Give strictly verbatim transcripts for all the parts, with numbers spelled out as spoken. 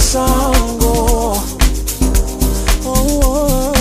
masango. Oh, oh,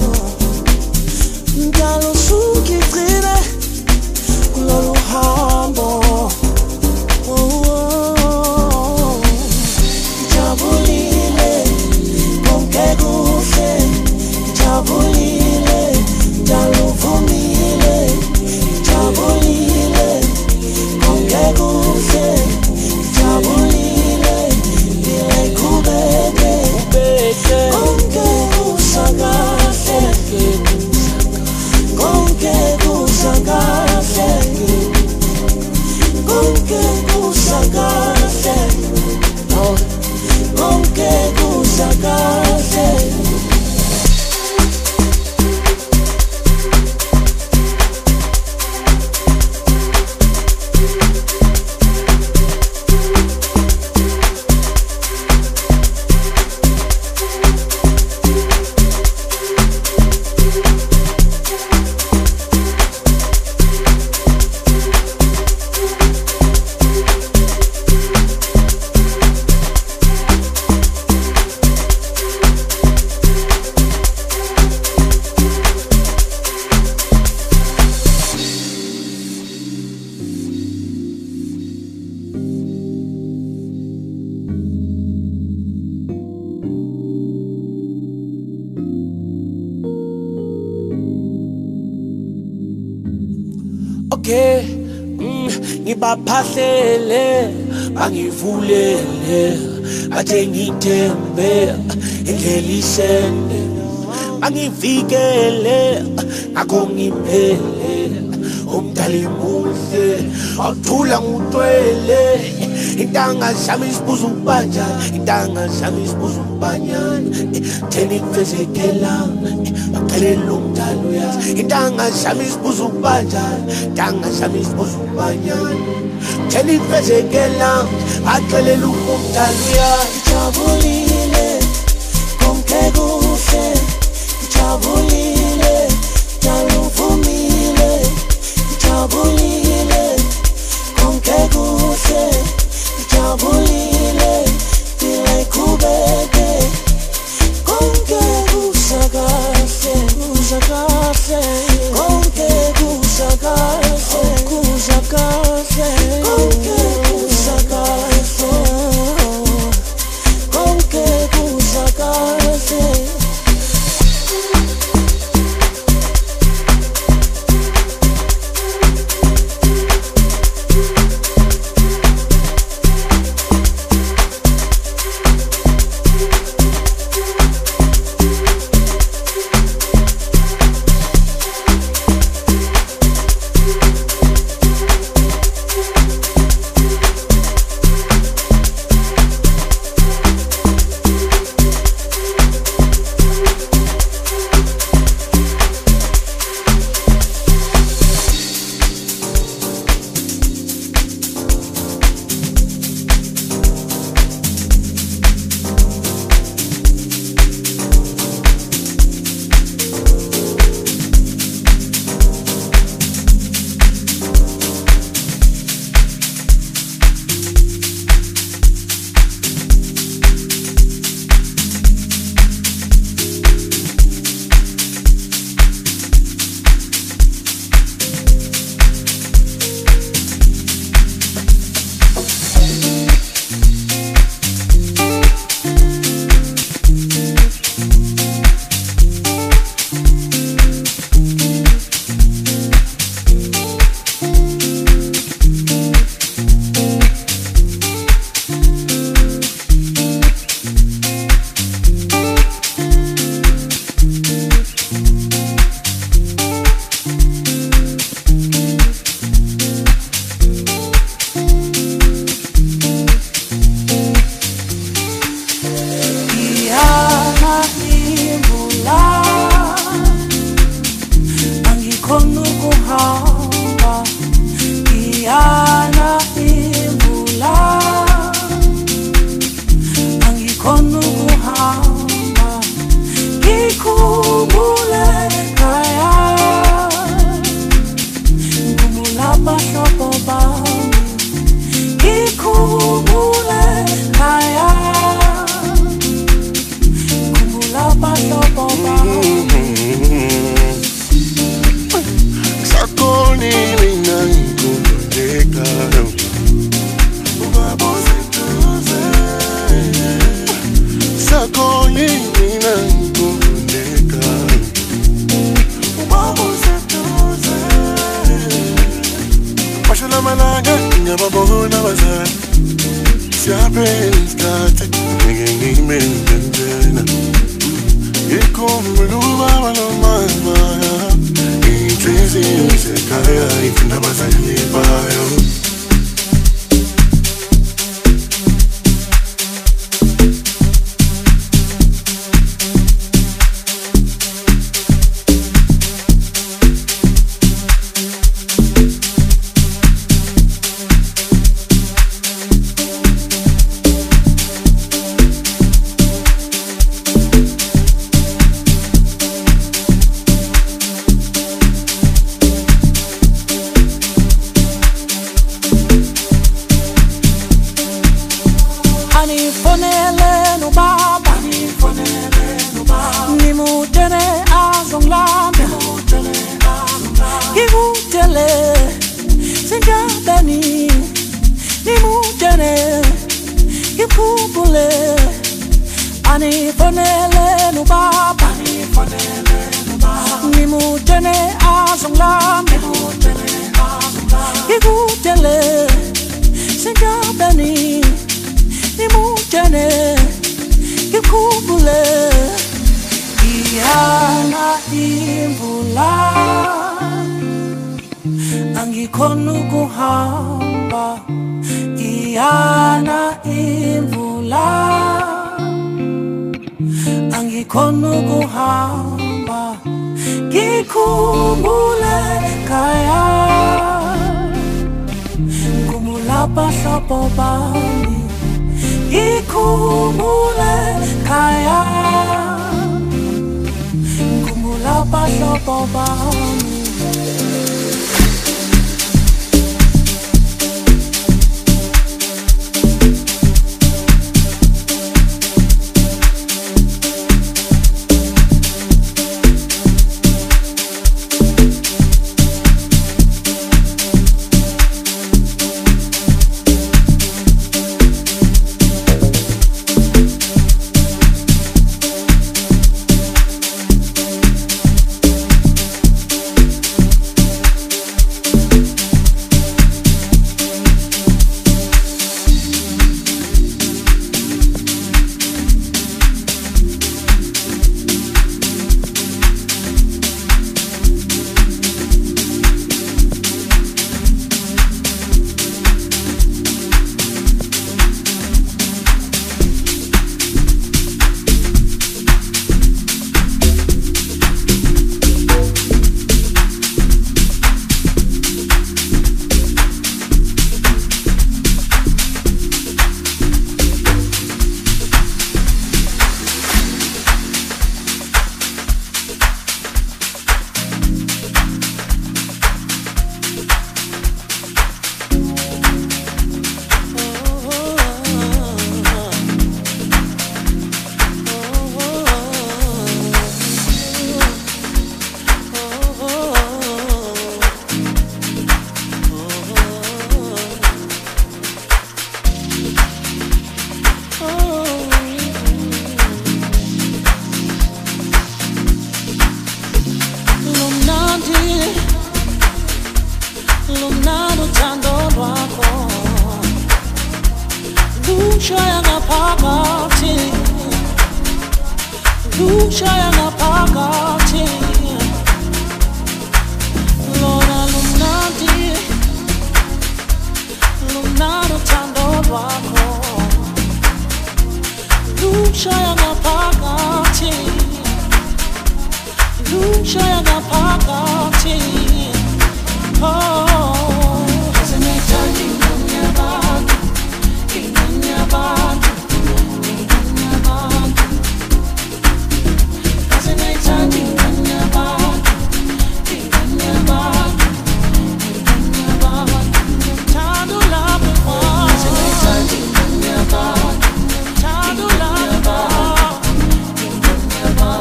njalo sungigcine kulolu hambo. Oh, oh, jabulile konke kuhle, jabulile njalo vumile, jabulile konke kuhle, jabulile dile kubeke konke kusakahle, konke kusakahle, konke kusakahle, konke kusakahle. Okay, mm, ngibaphahlele bangivulele bathe ngithembe indlela isende bangivikele ngakho ngiphele umdali muhle awuthula ngutwele intanga zami isibuza ukubanjani intanga zami isibuza ukubanyana thena ikufezekela baqhelela umdali uyazi intanga zami isibuza ukubanjani intanga zami isibuza ukubanyana thena ikufezekela baqhelela umdali uyazi jabulile konke kuhle jabulile njalo vumile jabulile konke kuhle jabulile dile kubeke konke kusakahle kusakahle konke kusakahle kusakahle konke kusakahle konke kusakahle. Siyaphela isikhathi ngeke ngimenzele ikhumbula ubaba nomama inhliziyo isekhaya ifuna abazali bayo.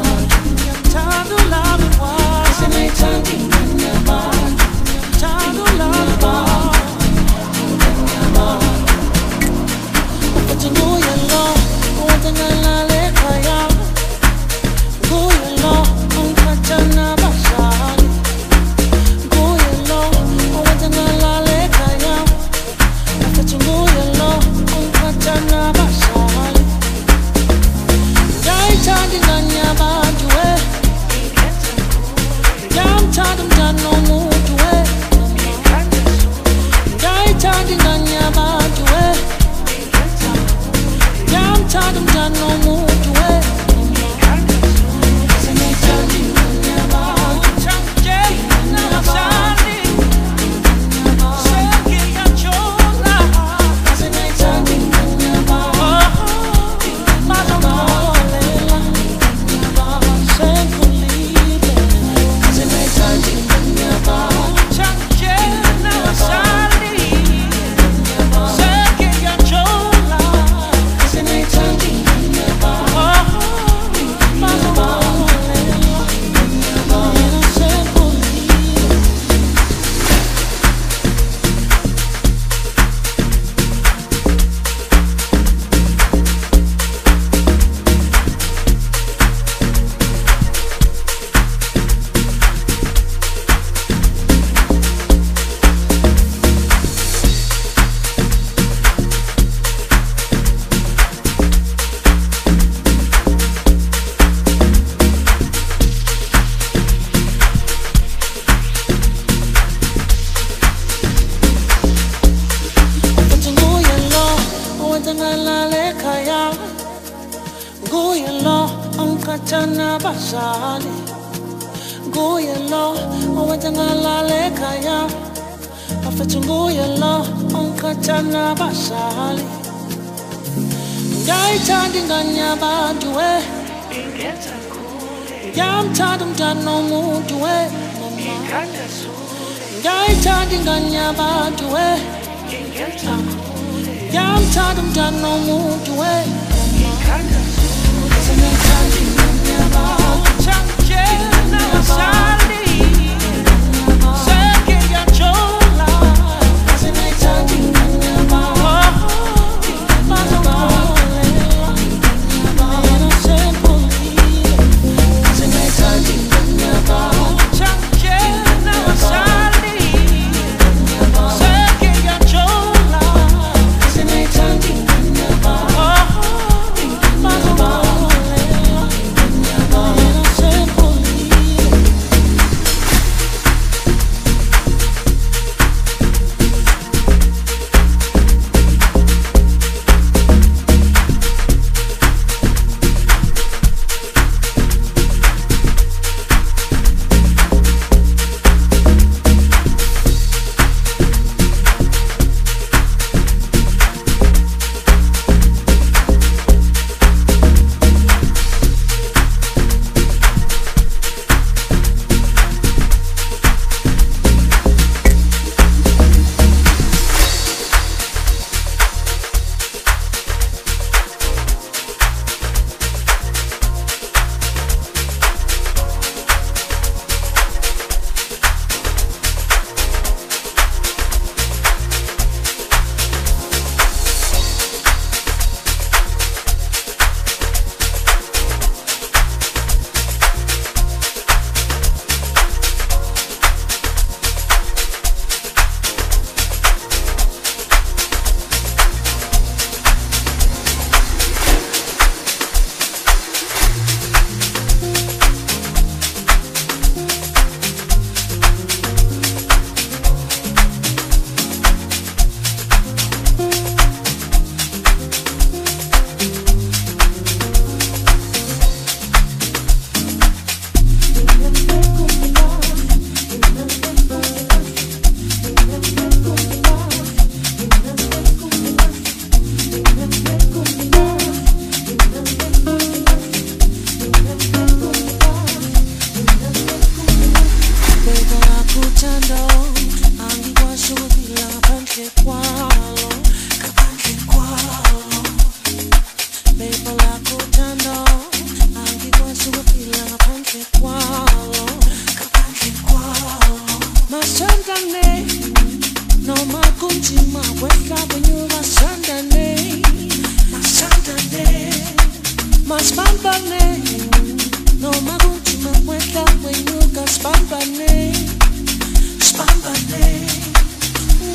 Time owenzengalalekaya nguye lo onkathana bazali nguye lo owenzengalalekaya afethu nguye lo onkathana bazali ngayithanda ingane yabantu we ngiyamthanda umntwana womuntu we ngayithanda ingane yabantu we ngiyamthanda umntwana womuntu we ngiyamthanda ingane yabantu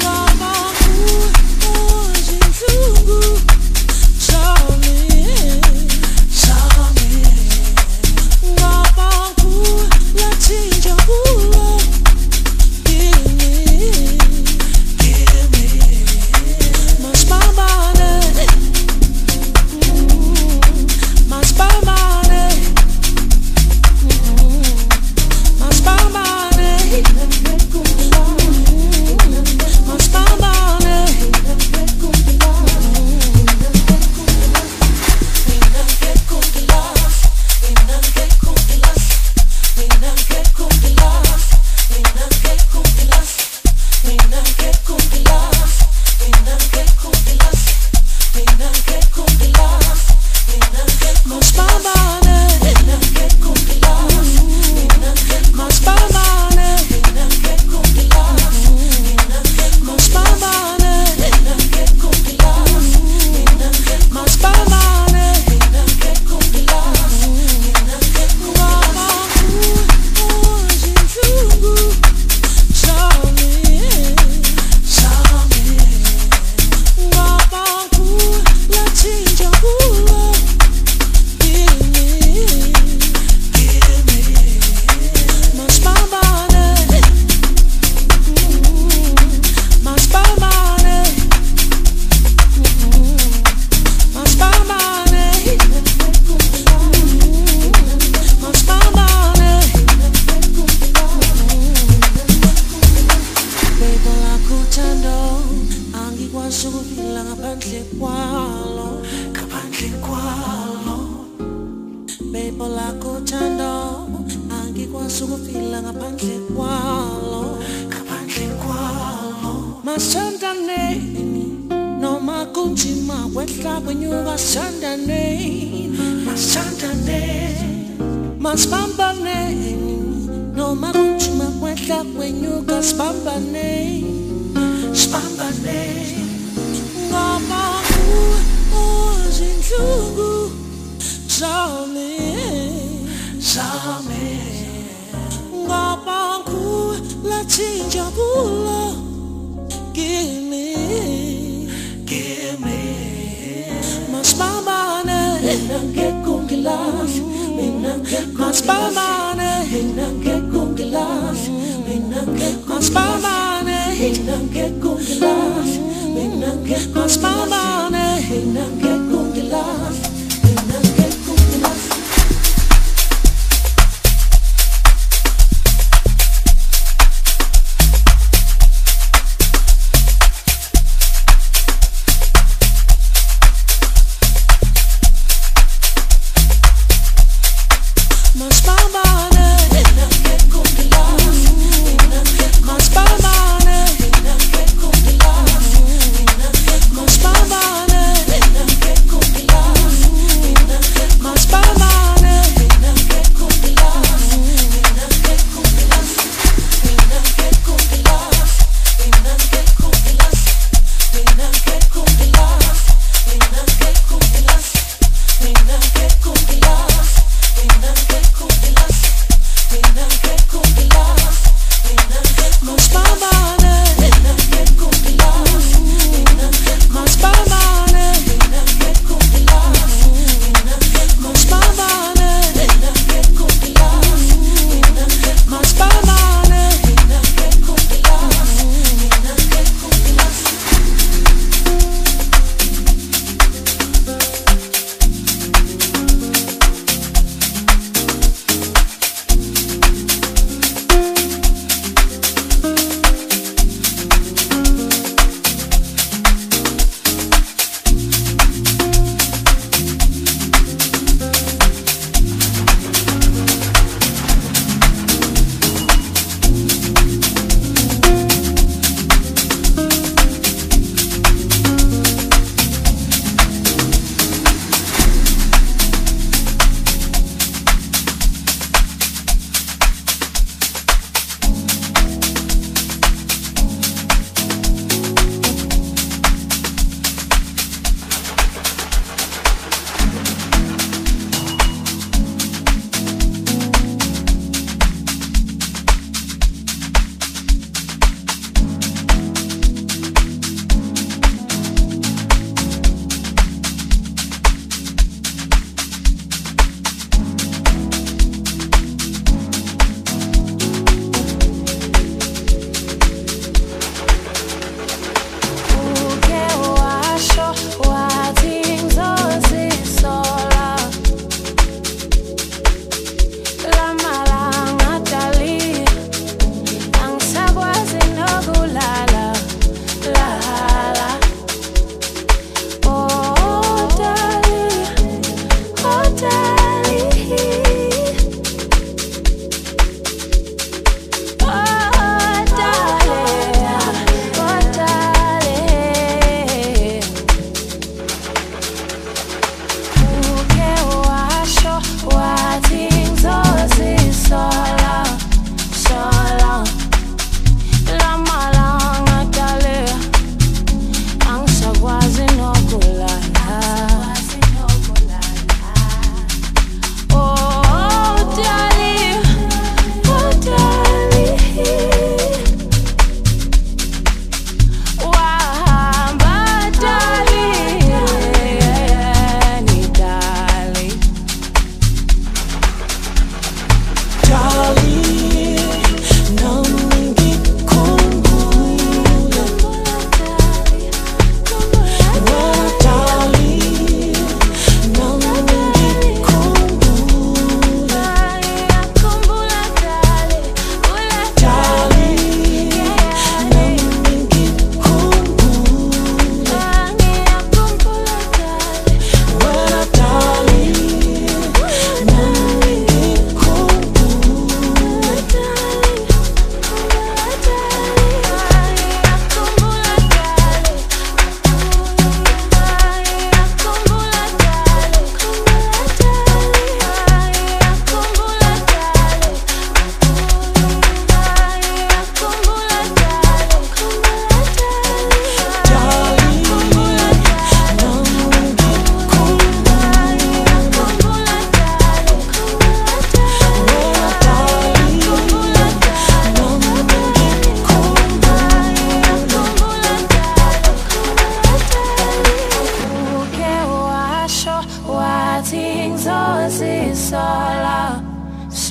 Sorry. ngaphandle kwalo, ngaphandle kwalo. Bebo lakho thando angikwazi ukufila ngaphandle kwalo, ngaphandle kwalo. Masandane noma kunzima kwehla kwenyuka sandane, masandane masibambane noma kunzima kwehla kwenyuka sibambane, sibambane. Ngoba uzinhlungu zami zami, ngoba ngulathi injabulo kimi kimi. Masibambane mina ngekho ngilahle, mina ngekho masibambane mina ngekho ngilahle, mina ngekho masibambane mina ngekho ngilahle, mina ngekho masibambane mina ngekho ngilahle, mina ngekho ngilahle. Masibambane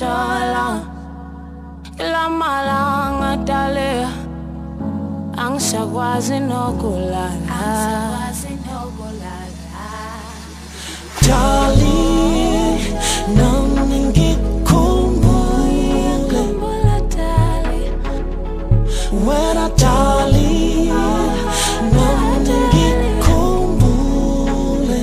ngishola lamalanga dale angisakwazi nokulala darling nami ngikhumbule wena darling nami ngikhumbule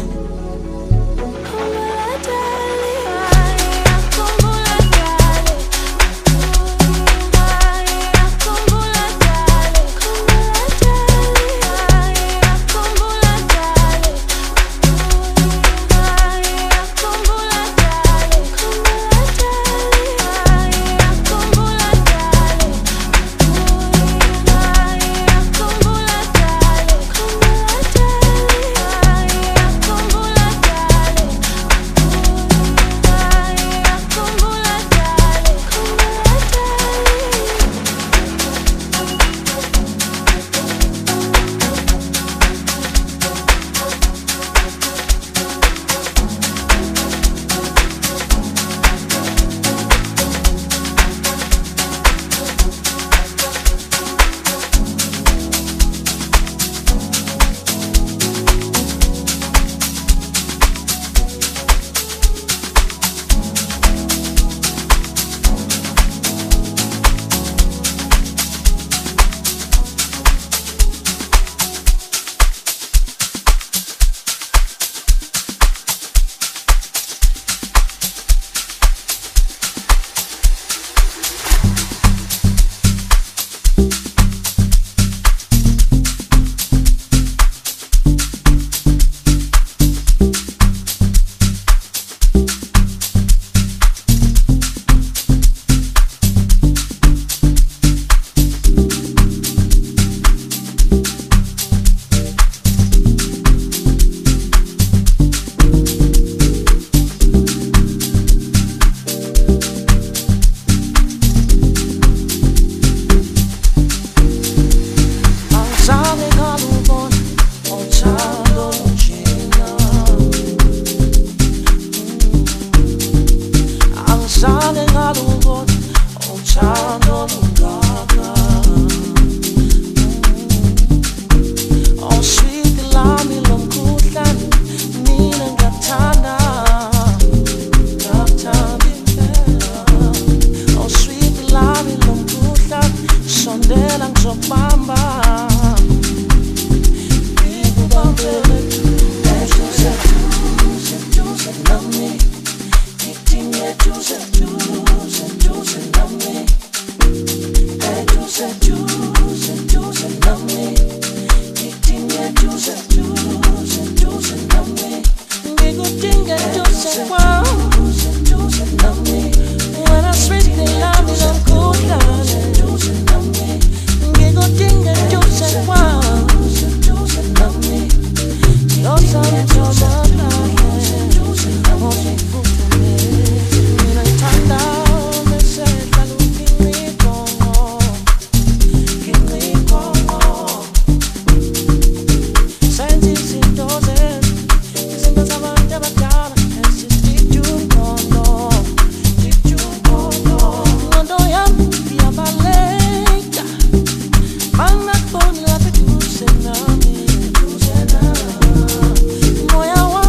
Moya wa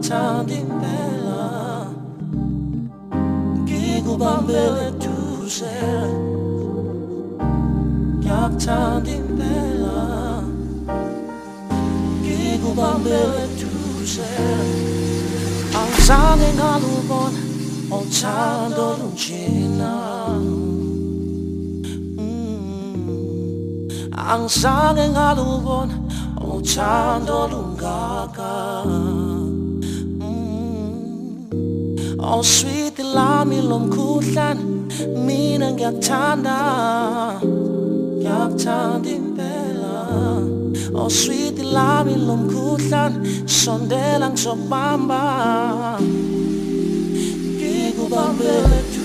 ngiyakuthanda impela ngikubambele duze ngiyakuthanda impela ngikubambele duze angizange ngalubona uthando lunjena angizange ngalubona uthando lungaka oh sweet lami lomkhuhlane mina ngiyakuthanda ngiyakuthanda impela oh sweet lami lomkhuhlane sondela ngizokubamba ngikubambele duze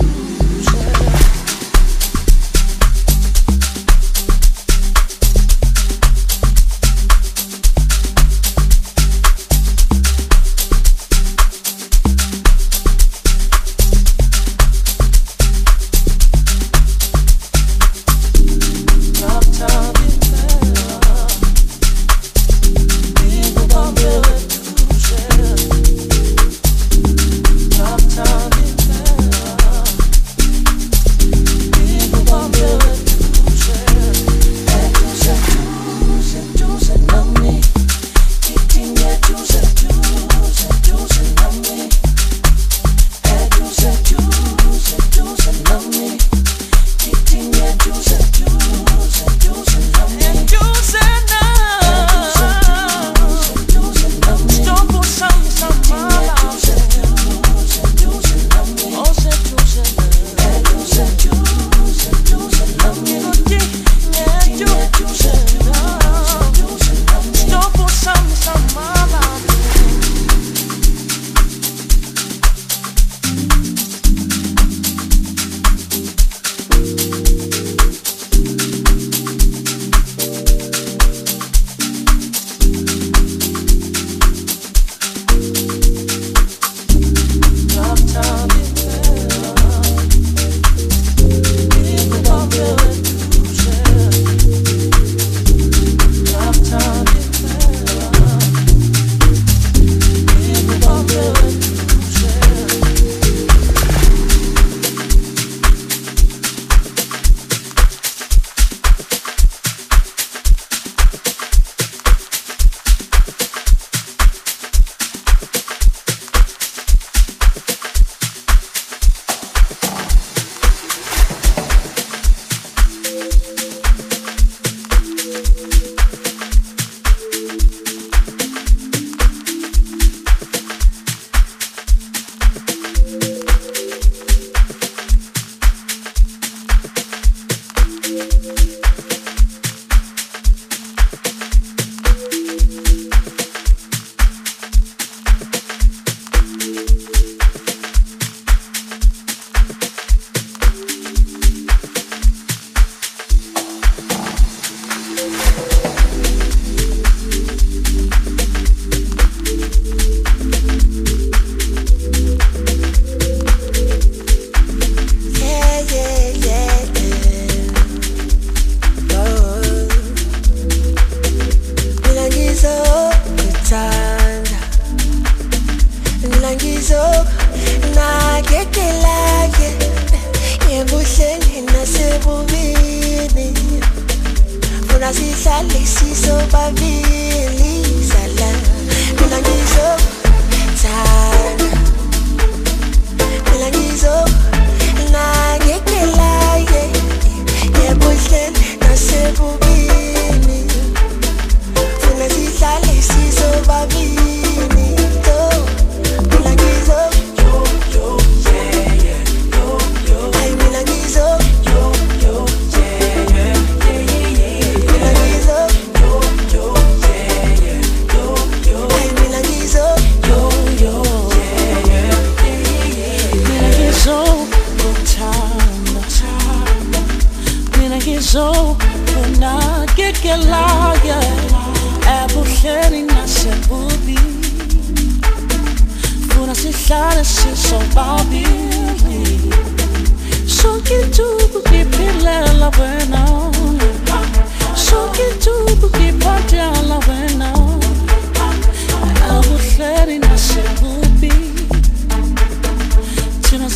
Buena, I was letting myself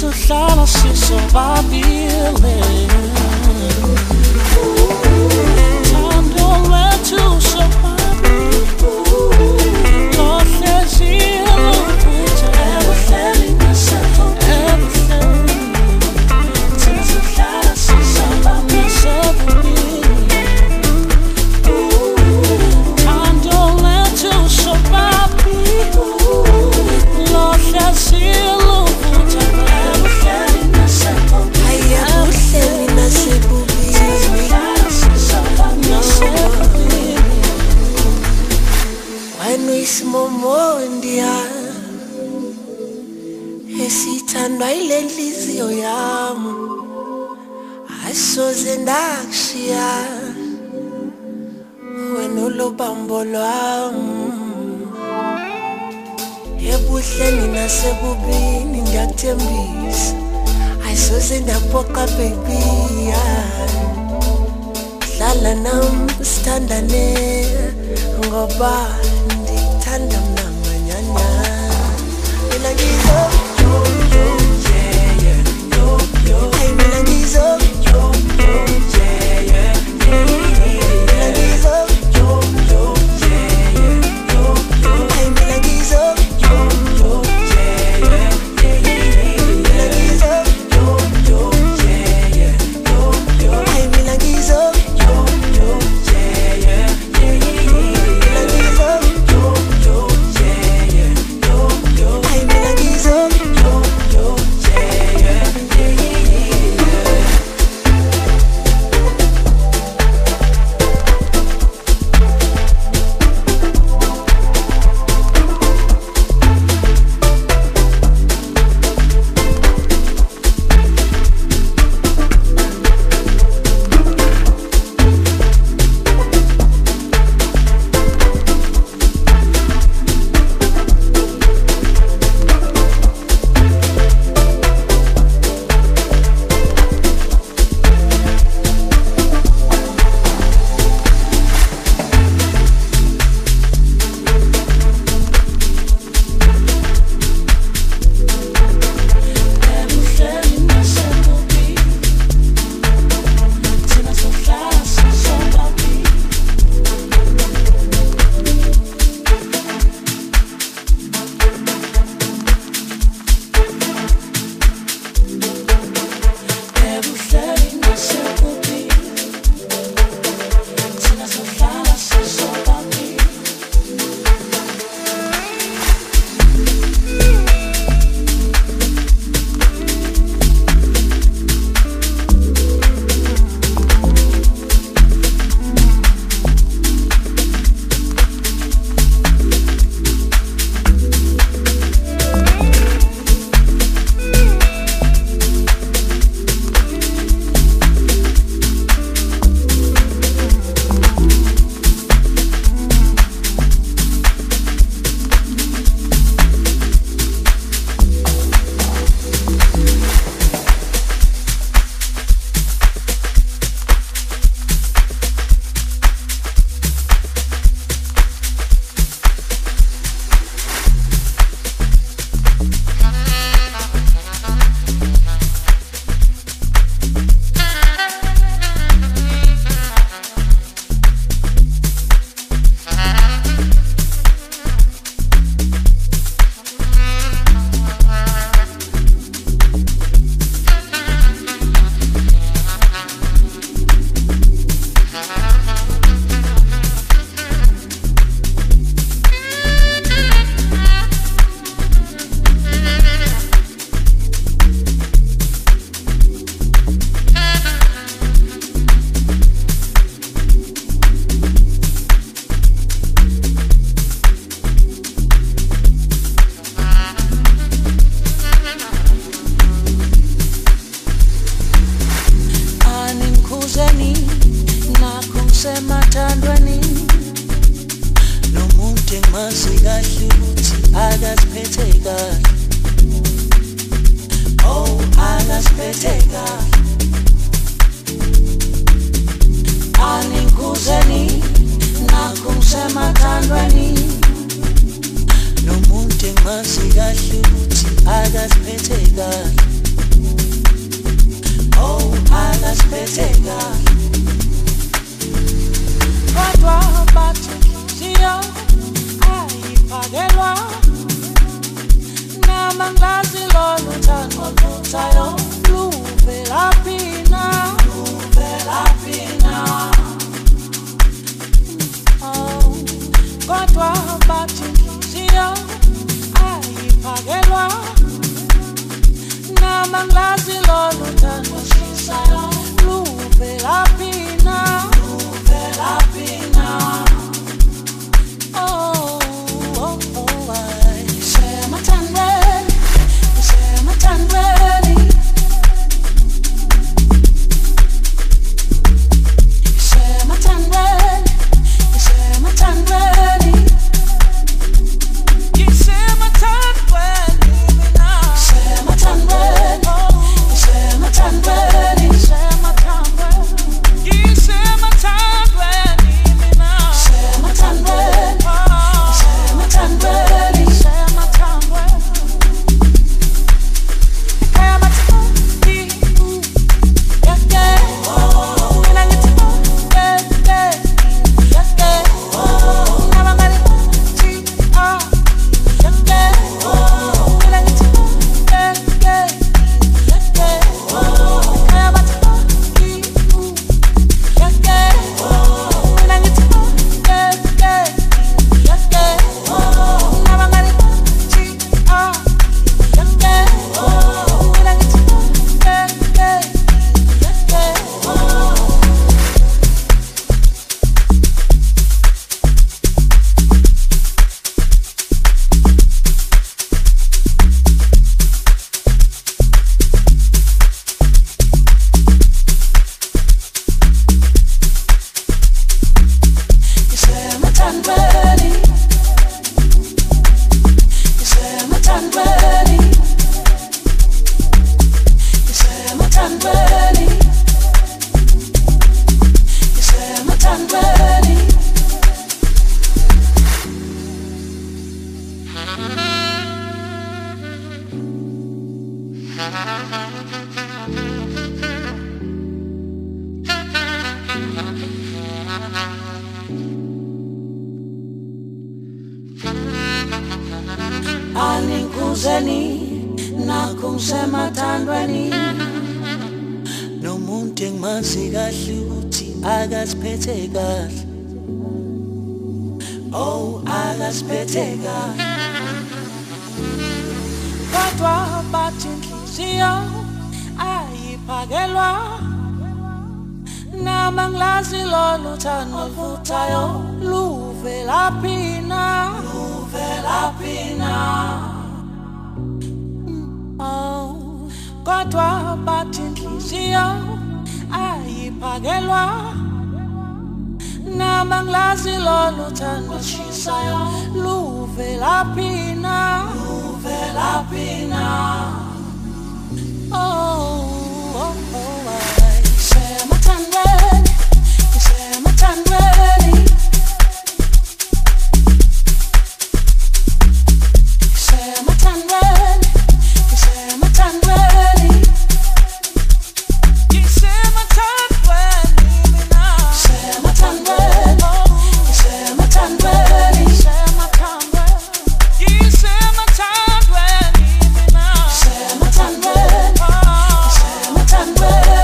sohlala sisobabili. Thando lwethu sobabili lohlezile luvutha ebuhleli nasebuhleli. Thina sohlala sisobabili. Thando lwethu sobabili lohlezile luvutha ebuhleli nasebuhleli. Ebuhleli nasebuhleli. Wena uyisimomondiya esithandwa yile nhliziyo yami, asoze ndakushiya wena ulobambo lwami. Ebuhleni nasebubini ndiyakuthembisa, asoze ndaphoqa baby. Hlala nami sithandane ngoba ndikuthanda mna manyanya. Mina ngizo yo yo yeah yeah yo yo. Ay mina ngizo yo yo yeah yeah yeah. Mina ngizo yo yo yeah yeah yo yo. Ay mina ngizo yo yo yeah yeah yeah. Mina ngizo yo yo yeah yeah yo yo. Ay mina ngizo yo yo yeah yeah yeah. Mina ngizo yo yo yeah yeah yo yo. Ay mina ngizo yo yo yeah yeah yeah. semathandweni nomuntu engimazi kahle ukuthi akaziphethe kahle. Oh, akaziphethe kahle. Aninguzeni nakho semathandweni nomuntu engimazi kahle ukuthi akaziphethe kahle. oluvuthayo luvelaphi na, luvelaphi na. Oh, kodwa bathi inhliziyo ayiphakelwa namangilazi lolu thando shisayo luvelaphi na, luvelaphi na. Oh, oh, oh, I share my tandweni, share my tandweni, share my tandweni, share my tandweni, you share my tandweni, share my tandweni, share my tandweni, share my tandweni, you share my tandweni, share my tandweni. Anikuzeni nakumsema tandweni nomuntu engimazi kahle ukuthi akasiphethe kahle. Oh, akasiphethe kahle. Kodwa bathi inhliziyo ayiphakelwa namangilazi lolu thando oluvuthayo luvelaphi na, luvelaphi na. Oh, kodwa bathi inhliziyo ayiphakelwa namangilazi lolu thando shisayo luvelaphi na, luvelaphi na. Oh, oh, oh, I share my tandweni, share my tandweni, share my tandweni, share my tandweni, you share my tandweni, share my tandweni, share my tandweni, share my tandweni, you share my tandweni, share my tandweni, share my tandweni.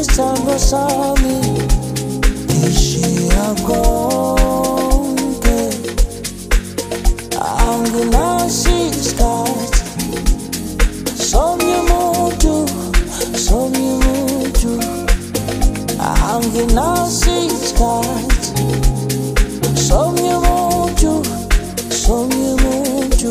isandla sami ngishiya konke, anginaso isikhathi somnye umuntu, somnye umuntu, anginaso isikhathi somnye umuntu, somnye umuntu.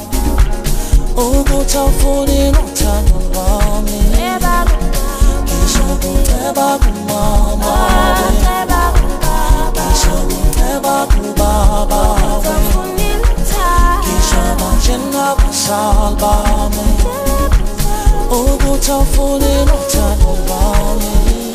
Ugu tafuni no tano wami, kisha abazali bami ukuthi awufuni nothando lwami.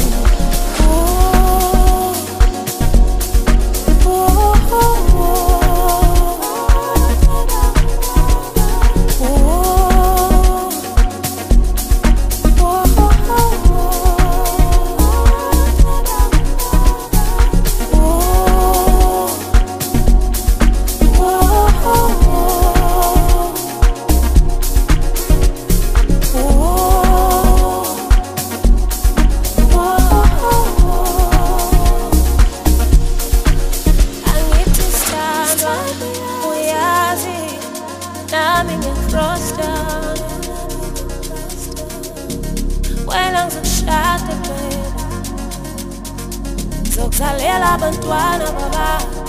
Zokuzalela abantwana baba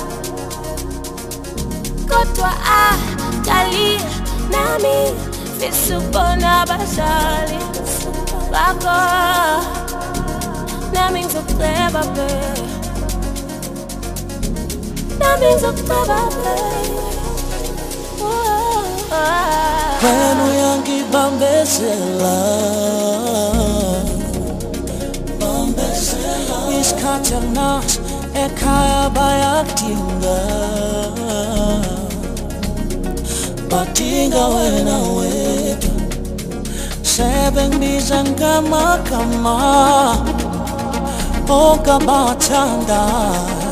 kodwa adali nami fisa ukubona abazali bakho nami ngizokuceba be nami ngizokuceba be wena uyangibambezela isikhathi anginaso ekhaya bayakudinga badinga wena wedwa sebengibiza ngamagama onke abathandayo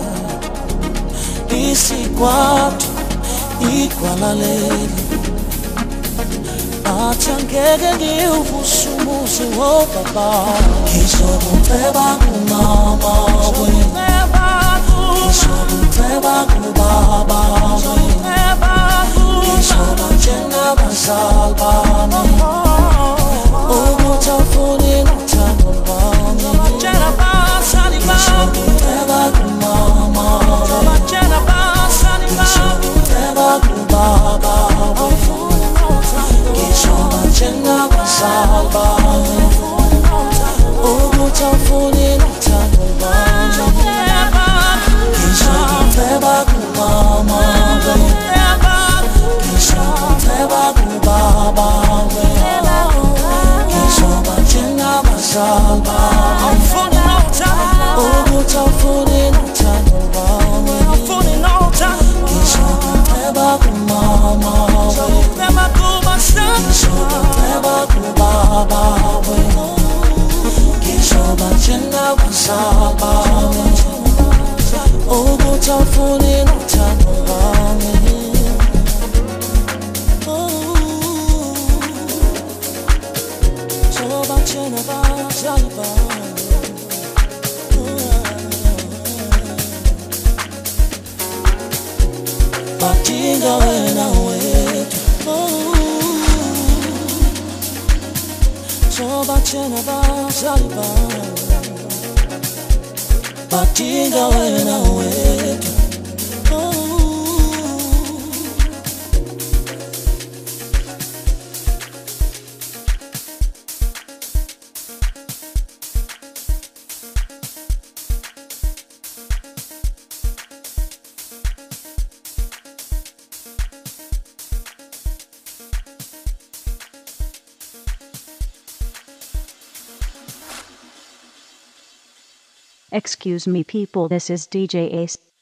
isikwathu igwalaleli athi angeke ngiwuvuse umuzi wobaba ngizokuceba kumama wena ngizokuceba kubaba wena ngizobatshela abazali bami ukuthi awufuni nothando lwami ngizokuceba kumama wena ngizokuceba kubaba wena ngizobatshela abazali bami ukuthi awufuni nothando lwami ngizokuceba kumama wena ngizokuceba kubaba wena ngizobatshela abazali bami ukuthi awufuni nothando lwami ngizokuceba kumama wena ngizokuceba kubaba wena ngizobatshela abazali bami ukuthi awufuni nothando lwami. Ngizobatshela abazali bami badinga wena wedwa ngizobatshela abazali bami badinga wena wedwa Excuse me people, this is D J Ace.